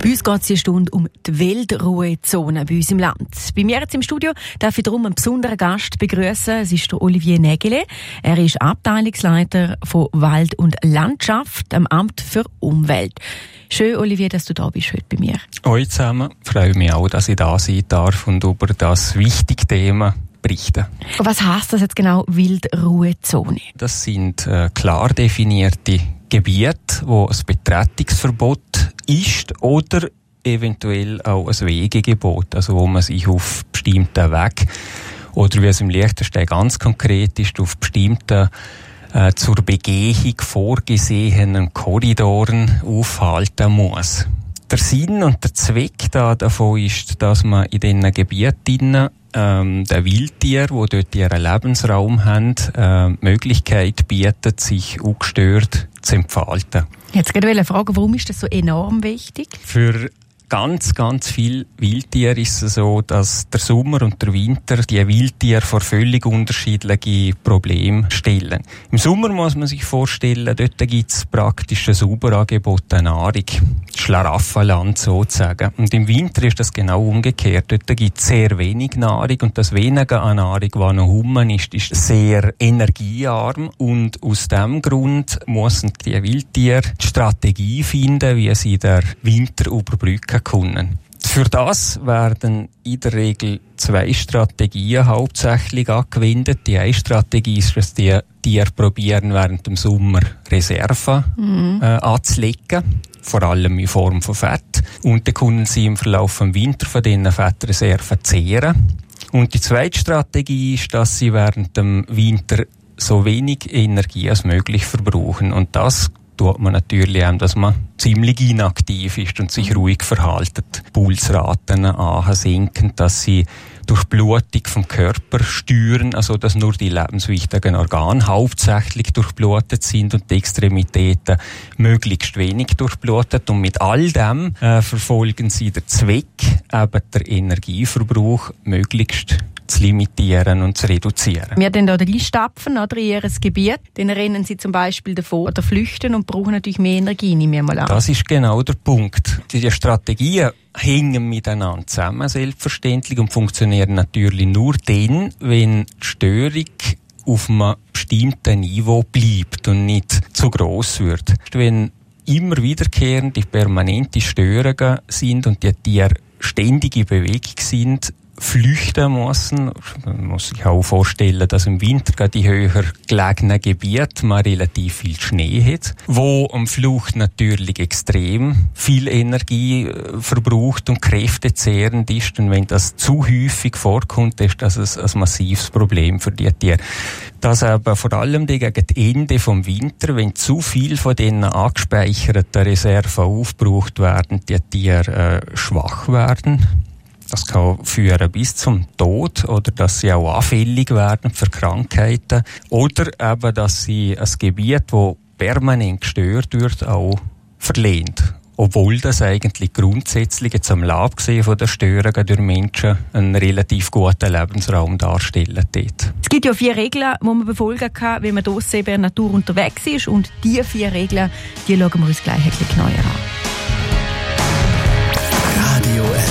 Bei uns geht es hier Stunde um die Wildruhezone bei uns im Land. Bei mir jetzt im Studio darf ich darum einen besonderen Gast begrüßen. Es ist der Olivier Nägele. Er ist Abteilungsleiter von Wald und Landschaft am Amt für Umwelt. Schön, Olivier, dass du da bist heute bei mir. Hallo zusammen. Ich freue mich auch, dass ich da sein darf und über das wichtige Thema berichten. Was heisst das jetzt genau, Wildruhezone? Das sind klar definierte Gebiete, wo ein Betretungsverbot ist oder eventuell auch ein Wegegebot, also wo man sich auf bestimmten Weg oder wie es im Liechtenstein ganz konkret ist, auf bestimmten zur Begehung vorgesehenen Korridoren aufhalten muss. Der Sinn und der Zweck davon ist, dass man in diesen Gebieten den Wildtieren, die dort ihren Lebensraum haben, Möglichkeit bietet, sich ungestört zu entfalten. Jetzt wollte ich fragen, warum ist das so enorm wichtig? Für ganz, ganz viele Wildtiere ist es so, dass der Sommer und der Winter die Wildtiere vor völlig unterschiedliche Probleme stellen. Im Sommer muss man sich vorstellen, dort gibt es praktisch ein Sauberangebot an Nahrung. Schlaraffenland sozusagen. Und im Winter ist das genau umgekehrt. Dort gibt es sehr wenig Nahrung und das Wenige an Nahrung, was noch rum ist sehr energiearm. Und aus diesem Grund müssen die Wildtiere die Strategie finden, wie sie den Winter überbrücken können. Für das werden in der Regel 2 Strategien hauptsächlich angewendet. Die eine Strategie ist, dass die Tiere probieren, während dem Sommer Reserven anzulegen. Vor allem in Form von Fett. Und dann können sie im Verlauf des Winters von diesen Fettreserven zehren. Und die zweite Strategie ist, dass sie während dem Winter so wenig Energie als möglich verbrauchen. Und das tut man natürlich auch, dass man ziemlich inaktiv ist und sich ruhig verhaltet. Pulsraten sinken, dass sie durch Blutung vom Körper steuern, also dass nur die lebenswichtigen Organe hauptsächlich durchblutet sind und die Extremitäten möglichst wenig durchblutet. Und mit all dem verfolgen sie den Zweck, eben der Energieverbrauch möglichst zu limitieren und zu reduzieren. Wir dann da reinstapfen oder in ihr Gebiet, dann rennen sie zum Beispiel davor oder flüchten und brauchen natürlich mehr Energie, nehmen wir mal an. Das ist genau der Punkt. Die Strategien hängen miteinander zusammen, selbstverständlich, und funktionieren natürlich nur dann, wenn die Störung auf einem bestimmten Niveau bleibt und nicht zu gross wird. Wenn immer wiederkehrende, permanente Störungen sind und die Tiere ständig in Bewegung sind, flüchten müssen. Man muss sich auch vorstellen, dass im Winter gerade in höher gelegenen Gebieten man relativ viel Schnee hat, wo am Flucht natürlich extrem viel Energie verbraucht und kräftezehrend ist. Und wenn das zu häufig vorkommt, ist das ein massives Problem für die Tiere. Das aber vor allem gegen das Ende vom Winter, wenn zu viel von den angespeicherten Reserven aufgebraucht werden, die Tiere schwach werden. Das kann führen bis zum Tod oder dass sie auch anfällig werden für Krankheiten oder eben, dass sie ein Gebiet, das permanent gestört wird, auch verliert. Obwohl das eigentlich grundsätzlich jetzt am Lab gesehen von der Störungen durch Menschen einen relativ guten Lebensraum darstellen. Dort. Es gibt ja 4 Regeln, die man befolgen kann, wenn man draussen in der Natur unterwegs ist. Und diese 4 Regeln, die schauen wir uns gleich ein bisschen genauer an. Radio L.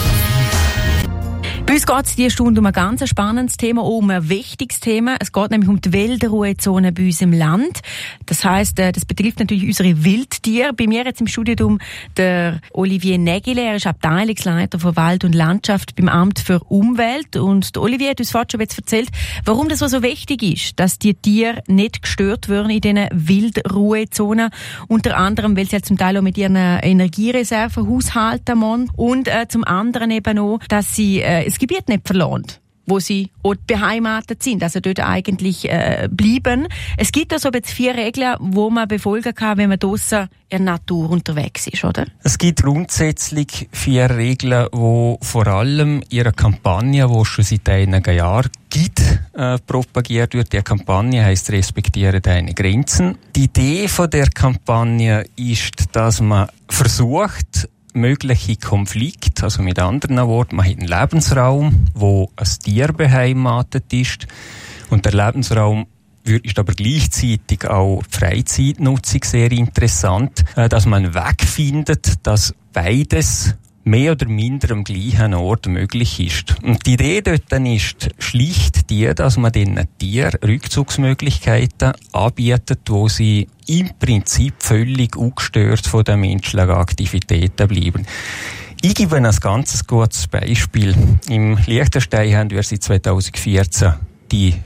Bei uns geht es diese Stunde um ein ganz spannendes Thema, um ein wichtiges Thema. Es geht nämlich um die Wildruhezone bei uns im Land. Das heisst, das betrifft natürlich unsere Wildtiere. Bei mir jetzt im Studium der Olivier Nägele. Er ist Abteilungsleiter von Wald und Landschaft beim Amt für Umwelt. Und der Olivier hat uns vorhin schon jetzt erzählt, warum das so wichtig ist, dass die Tiere nicht gestört werden in diesen Wildruhezonen. Unter anderem, weil sie halt zum Teil auch mit ihren Energiereserven haushalten müssen. Und zum anderen eben auch, dass sie das Gebiet nicht verloren, wo sie auch beheimatet sind, also dort eigentlich bleiben. Es gibt also jetzt 4 Regeln, die man befolgen kann, wenn man draussen in der Natur unterwegs ist, oder? Es gibt grundsätzlich 4 Regeln, die vor allem in ihrer Kampagne, die es schon seit einigen Jahren gibt, propagiert wird. Die Kampagne heisst «Respektiere deine Grenzen». Die Idee von der Kampagne ist, dass man versucht, mögliche Konflikte, also mit anderen Worten, man hat einen Lebensraum, wo ein Tier beheimatet ist und der Lebensraum ist aber gleichzeitig auch die Freizeitnutzung sehr interessant, dass man einen Weg findet, dass beides mehr oder minder am gleichen Ort möglich ist. Und die Idee dort dann ist schlicht die, dass man den Tieren Rückzugsmöglichkeiten anbietet, wo sie im Prinzip völlig ungestört von den menschlichen Aktivitäten bleiben. Ich gebe ein ganz kurzes Beispiel. Im Liechtenstein haben wir seit 2014 die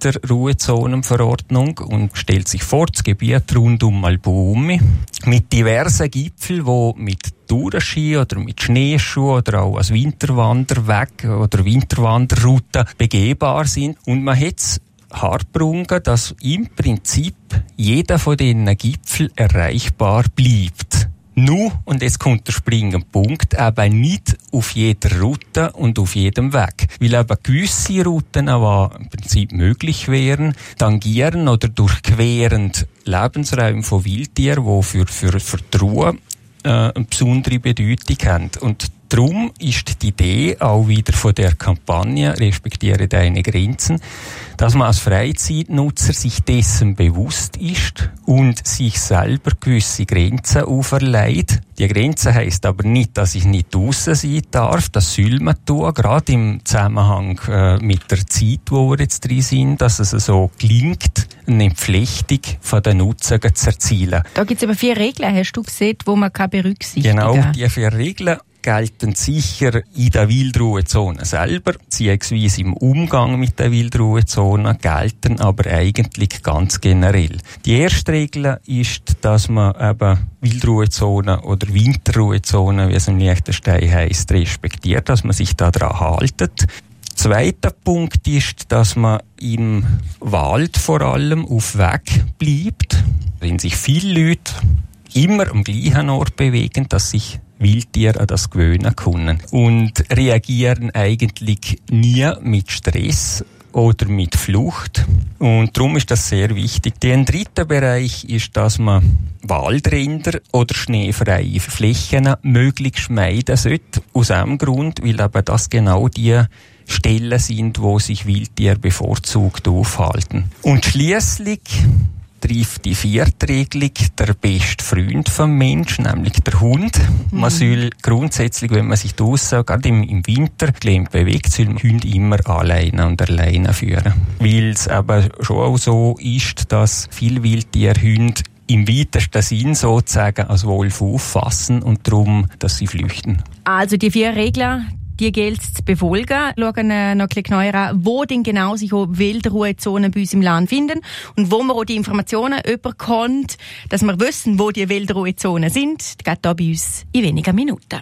Winterruhezonenverordnung und stellt sich vor, das Gebiet rund um Albumi mit diversen Gipfeln, die mit Tourenski oder mit Schneeschuhen oder auch als Winterwanderweg oder Winterwanderroute begehbar sind. Und man hat es hartgerungen, dass im Prinzip jeder von diesen Gipfeln erreichbar bleibt. Nur, und jetzt kommt der springende Punkt, eben nicht auf jeder Route und auf jedem Weg. Weil eben gewisse Routen, die im Prinzip möglich wären, tangieren oder durchqueren Lebensräume von Wildtieren, die für die Ruhe eine besondere Bedeutung haben. Und darum ist die Idee auch wieder von der Kampagne «Respektiere deine Grenzen», dass man als Freizeitnutzer sich dessen bewusst ist und sich selber gewisse Grenzen auferlegt. Die Grenze heisst aber nicht, dass ich nicht draussen sein darf. Das soll man tun, gerade im Zusammenhang mit der Zeit, wo wir jetzt drin sind, dass es so gelingt, eine Entflechtung von den Nutzern zu erzielen. Da gibt es aber 4 Regeln, hast du gesehen, die man berücksichtigen kann. Genau, die 4 Regeln gelten sicher in der Wildruhezone selber, beziehungsweise im Umgang mit der Wildruhezone, gelten aber eigentlich ganz generell. Die erste Regel ist, dass man eben Wildruhezone oder Winterruhezone, wie es im Liechtenstein heisst, respektiert, dass man sich daran haltet. Zweiter Punkt ist, dass man im Wald vor allem auf Weg bleibt. Wenn sich viele Leute immer am gleichen Ort bewegen, dass sich Wildtiere an das gewöhnen können und reagieren eigentlich nie mit Stress oder mit Flucht. Und darum ist das sehr wichtig. Der dritte Bereich ist, dass man Waldränder oder schneefreie Flächen möglichst meiden sollte. Aus dem Grund, weil eben das genau die Stellen sind, wo sich Wildtiere bevorzugt aufhalten. Und schliesslich trifft die 4. Regelung der beste Freund vom Menschen, nämlich der Hund. Man soll grundsätzlich, wenn man sich draussen, gerade im Winter, gelähmt bewegt, soll man Hunde immer alleine führen. Weil es eben schon auch so ist, dass viele Wildtiere Hunde im weitesten Sinn sozusagen als Wolf auffassen und darum, dass sie flüchten. Also die 4 Regeln, die gilt es zu befolgen. Schauen noch ein bisschen genauer an, wo denn genau sich auch Wildruhezonen bei uns im Land finden und wo man auch die Informationen bekommt, dass wir wissen, wo die Wildruhezonen sind. Das geht hier bei uns in wenigen Minuten.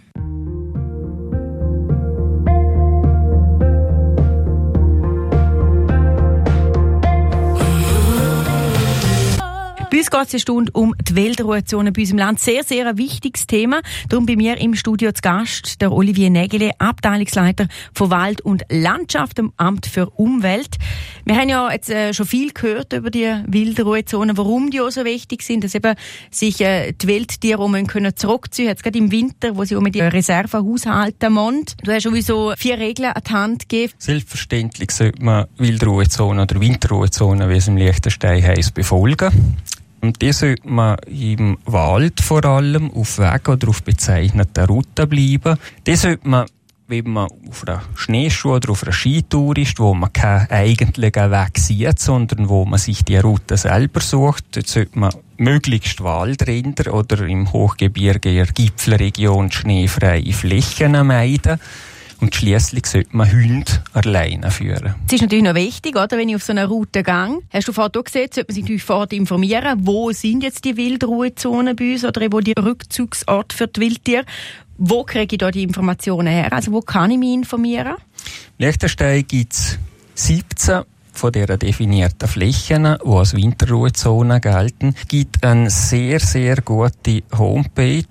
Bei uns geht es eine Stunde um die Wildruhezone bei uns im Land. Sehr, sehr ein wichtiges Thema. Darum bei mir im Studio zu Gast der Olivier Nägele, Abteilungsleiter von Wald und Landschaft im Amt für Umwelt. Wir haben ja jetzt schon viel gehört über die Wildruhezonen, warum die auch so wichtig sind, dass eben sich die Wildtiere auch zurückziehen können, jetzt gerade im Winter, wo sie auch mit ihren Reserven haushalten müssen. Du hast sowieso 4 Regeln an die Hand gegeben. Selbstverständlich sollte man Wildruhezonen oder Winterruhezonen, wie es im Liechtenstein heisst, befolgen. Und die sollte man im Wald vor allem auf Weg oder auf bezeichneten Routen bleiben. Die sollte man, wenn man auf einer Schneeschuh oder auf einer Skitour ist, wo man keinen eigentlichen Weg sieht, sondern wo man sich die Route selber sucht, dort sollte man möglichst Waldränder oder im Hochgebirge in der Gipfelregion schneefreie Flächen meiden. Und schliesslich sollte man Hunde alleine führen. Es ist natürlich noch wichtig, oder, wenn ich auf so eine Route gehe. Hast du vorhin gesehen, sollte man sich natürlich vorher informieren, wo sind jetzt die Wildruhezonen bei uns oder wo die Rückzugsorte für die Wildtiere. Wo kriege ich da die Informationen her? Also wo kann ich mich informieren? In Liechtenstein gibt es 17 von dieser definierten Flächen, die als Winterruhezonen gelten. Es gibt eine sehr, sehr gute Homepage,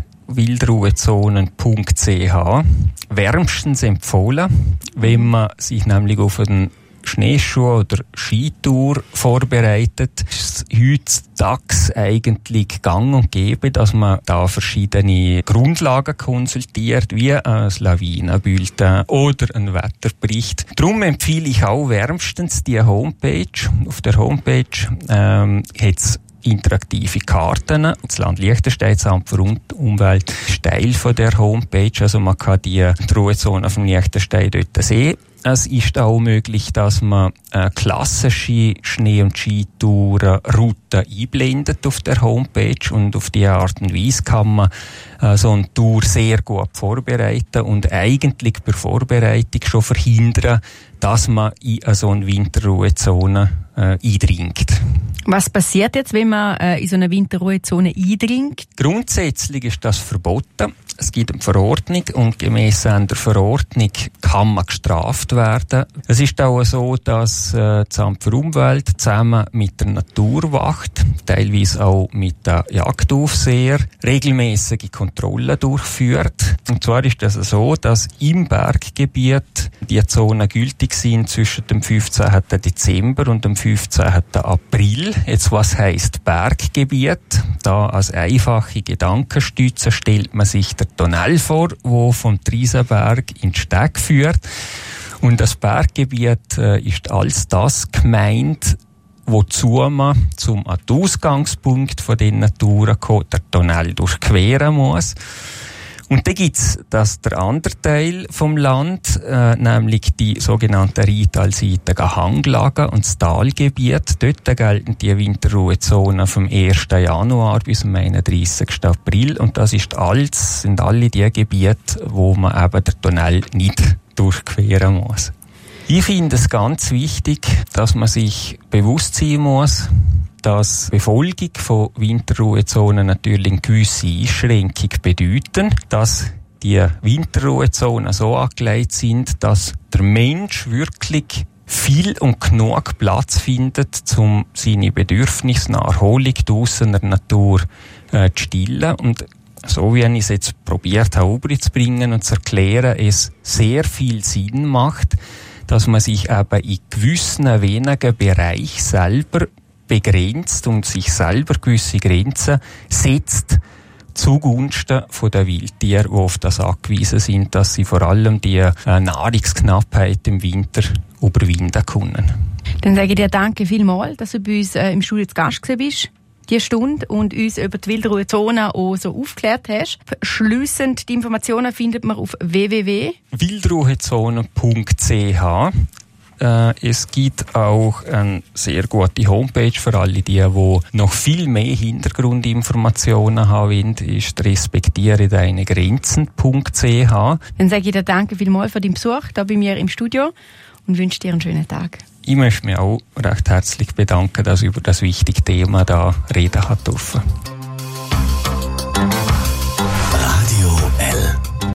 wildruhezonen.ch. Wärmstens empfohlen, wenn man sich nämlich auf einen Schneeschuh oder Skitour vorbereitet, ist es heutzutage eigentlich gang und gäbe, dass man da verschiedene Grundlagen konsultiert, wie ein Lawinenbulletin oder ein Wetterbericht. Darum empfehle ich auch wärmstens die Homepage. Auf der Homepage hat es interaktive Karten. Das Land Liechtenstein, das Amt für Umwelt, ist Teil von der Homepage. Also man kann die Ruhezone vom Liechtenstein dort sehen. Es ist auch möglich, dass man klassische Schnee- und Skitourenrouten einblendet auf der Homepage, und auf diese Art und Weise kann man so eine Tour sehr gut vorbereiten und eigentlich bei Vorbereitung schon verhindern, dass man in so eine Winterruhezone eindringt. Was passiert jetzt, wenn man in so eine Winterruhezone eindringt? Grundsätzlich ist das verboten. Es gibt eine Verordnung, und gemäss der Verordnung kann man gestraft werden. Es ist auch so, dass das Amt für Umwelt zusammen mit der Naturwacht, teilweise auch mit der Jagdaufseher, regelmäßige Kontrollen durchführt. Und zwar ist das so, dass im Berggebiet die Zonen gültig sind zwischen dem 15. Dezember und dem 15. April. Jetzt, was heisst Berggebiet? Da als einfache Gedankenstütze stellt man sich der Tunnel vor, wo vom Triesenberg in die Steg führt. Und das Berggebiet ist als das gemeint, wozu man zum Ausgangspunkt von den Touren der Tunnel durchqueren muss. Und dann gibt's der andere Teil vom Land, nämlich die sogenannten rheintalseitigen Hanglagen und das Talgebiet. Dort gelten die Winterruhezonen vom 1. Januar bis zum 31. April. Und das sind alle die Gebiete, wo man eben den Tunnel nicht durchqueren muss. Ich finde es ganz wichtig, dass man sich bewusst sein muss, dass Befolgung von Winterruhezonen natürlich eine gewisse Einschränkung bedeuten, dass die Winterruhezonen so angelegt sind, dass der Mensch wirklich viel und genug Platz findet, um seine Bedürfnisse nach Erholung draussen in der Natur zu stillen. Und so wie ich es jetzt probiert habe, rüberzubringen und zu erklären, es sehr viel Sinn macht, dass man sich eben in gewissen wenigen Bereichen selber begrenzt und sich selber gewisse Grenzen setzt zugunsten von den Wildtieren, die auf das angewiesen sind, dass sie vor allem die Nahrungsknappheit im Winter überwinden können. Dann sage ich dir danke vielmals, dass du bei uns im Studio zu Gast gewesen bist, diese Stunde, und uns über die Wildruhezone auch so aufgeklärt hast. Schliessend, die Informationen findet man auf www.wildruhezone.ch. Es gibt auch eine sehr gute Homepage für alle die noch viel mehr Hintergrundinformationen haben wollen, ist respektiere deine Grenzen.ch. Dann sage ich dir danke vielmals für deinen Besuch hier bei mir im Studio und wünsche dir einen schönen Tag. Ich möchte mich auch recht herzlich bedanken, dass ich über das wichtige Thema da reden durfte.